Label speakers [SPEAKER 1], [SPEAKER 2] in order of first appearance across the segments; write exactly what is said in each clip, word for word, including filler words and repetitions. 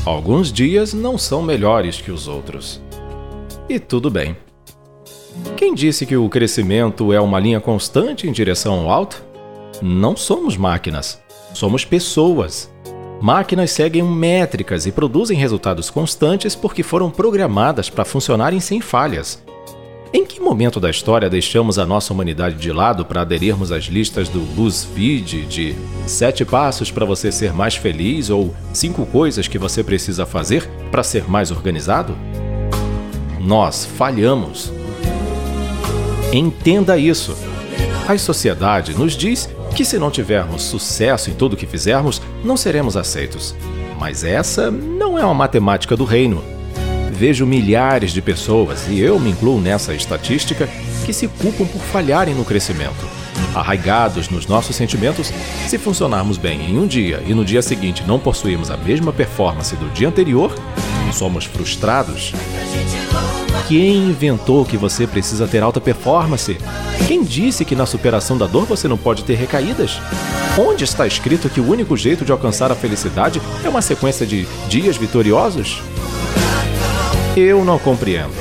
[SPEAKER 1] Alguns dias não são melhores que os outros. E tudo bem. Quem disse que o crescimento é uma linha constante em direção ao alto? Não somos máquinas, somos pessoas. Máquinas seguem métricas e produzem resultados constantes porque foram programadas para funcionarem sem falhas. Em que momento da história deixamos a nossa humanidade de lado para aderirmos às listas do BuzzFeed de sete passos para você ser mais feliz ou cinco coisas que você precisa fazer para ser mais organizado? Nós falhamos. Entenda isso. A sociedade nos diz que se não tivermos sucesso em tudo o que fizermos, não seremos aceitos. Mas essa não é uma matemática do reino. Vejo milhares de pessoas, e eu me incluo nessa estatística, que se culpam por falharem no crescimento. Arraigados nos nossos sentimentos, se funcionarmos bem em um dia e no dia seguinte não possuirmos a mesma performance do dia anterior, somos frustrados. Quem inventou que você precisa ter alta performance? Quem disse que na superação da dor você não pode ter recaídas? Onde está escrito que o único jeito de alcançar a felicidade é uma sequência de dias vitoriosos? Eu não compreendo.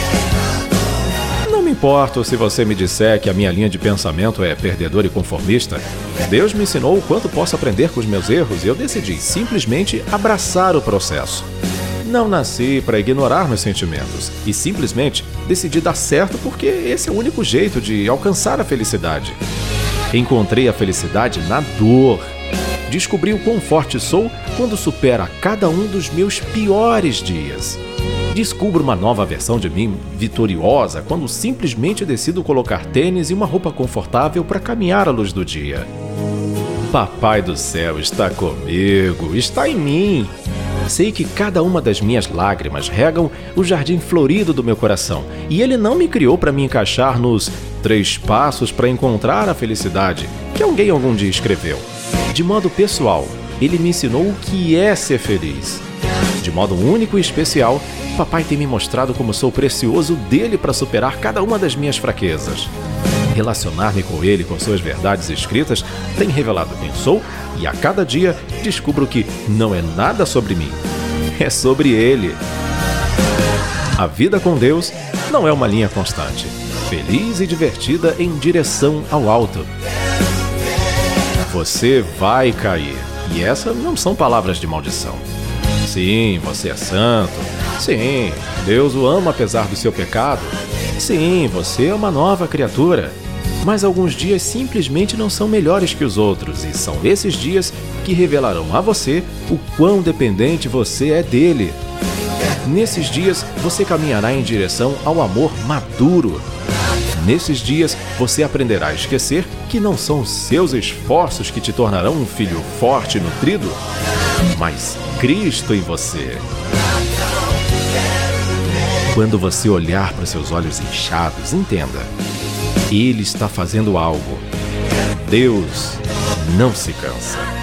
[SPEAKER 1] Não me importo se você me disser que a minha linha de pensamento é perdedora e conformista. Deus me ensinou o quanto posso aprender com os meus erros e eu decidi simplesmente abraçar o processo. Não nasci para ignorar meus sentimentos e simplesmente decidi dar certo porque esse é o único jeito de alcançar a felicidade. Encontrei a felicidade na dor. Descobri o quão forte sou quando supero cada um dos meus piores dias. Descubro uma nova versão de mim vitoriosa quando simplesmente decido colocar tênis e uma roupa confortável para caminhar à luz do dia. Papai do céu está comigo, está em mim. Sei que cada uma das minhas lágrimas regam o jardim florido do meu coração e ele não me criou para me encaixar nos três passos para encontrar a felicidade que alguém algum dia escreveu. De modo pessoal, ele me ensinou o que é ser feliz. De modo único e especial, papai tem me mostrado como sou precioso dele para superar cada uma das minhas fraquezas. Relacionar-me com ele com suas verdades escritas tem revelado quem sou e a cada dia descubro que não é nada sobre mim, é sobre ele. A vida com Deus não é uma linha constante, feliz e divertida em direção ao alto. Você vai cair, e essas não são palavras de maldição. Sim, você é santo. Sim, Deus o ama apesar do seu pecado. Sim, você é uma nova criatura. Mas alguns dias simplesmente não são melhores que os outros, e são esses dias que revelarão a você o quão dependente você é dele. Nesses dias, você caminhará em direção ao amor maduro. Nesses dias, você aprenderá a esquecer que não são os seus esforços que te tornarão um filho forte e nutrido, mas Cristo em você. Quando você olhar para seus olhos inchados, entenda. Ele está fazendo algo. Deus não se cansa.